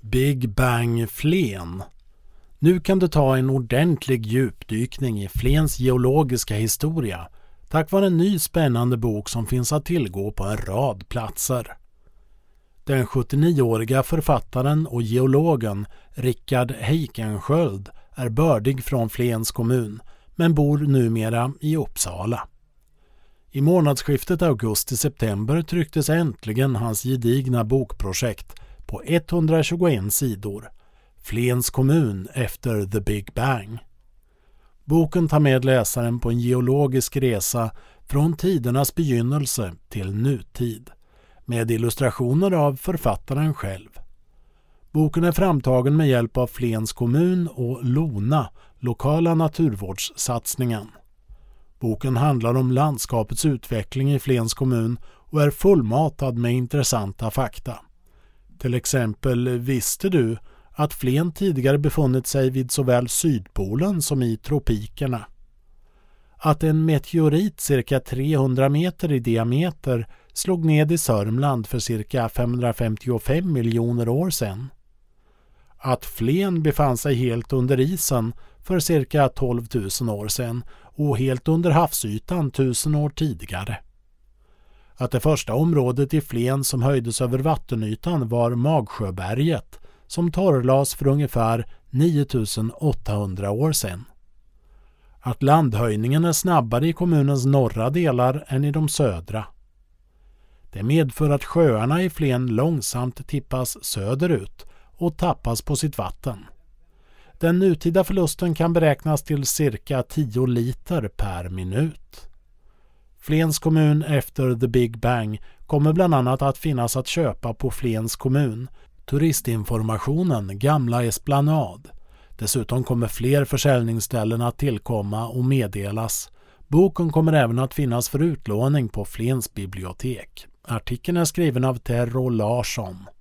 Big Bang Flen. Nu kan du ta en ordentlig djupdykning i Flens geologiska historia tack vare en ny spännande bok som finns att tillgå på en rad platser. Den 79-åriga författaren och geologen Rickard Heikenskiöld är bördig från Flens kommun men bor numera i Uppsala. I månadsskiftet augusti-september trycktes äntligen hans gedigna bokprojekt på 121 sidor, Flens kommun efter The Big Bang. Boken tar med läsaren på en geologisk resa från tidernas begynnelse till nutid, med illustrationer av författaren själv. Boken är framtagen med hjälp av Flens kommun och LONA, lokala naturvårdssatsningen. Boken handlar om landskapets utveckling i Flens kommun och är fullmatad med intressanta fakta. Till exempel, visste du att Flen tidigare befunnit sig vid såväl Sydpolen som i tropikerna? Att en meteorit cirka 300 meter i diameter slog ned i Sörmland för cirka 555 miljoner år sedan? Att Flen befann sig helt under isen för cirka 12 000 år sedan och helt under havsytan 1000 år tidigare? Att det första området i Flen som höjdes över vattenytan var Magsjöberget som torrlas för ungefär 9800 år sedan. Att landhöjningen är snabbare i kommunens norra delar än i de södra. Det medför att sjöarna i Flen långsamt tippas söderut och tappas på sitt vatten. Den nutida förlusten kan beräknas till cirka 10 liter per minut. Flens kommun efter The Big Bang kommer bland annat att finnas att köpa på Flens kommun, turistinformationen Gamla Esplanad. Dessutom kommer fler försäljningsställen att tillkomma och meddelas. Boken kommer även att finnas för utlåning på Flens bibliotek. Artikeln är skriven av Terro Larsson.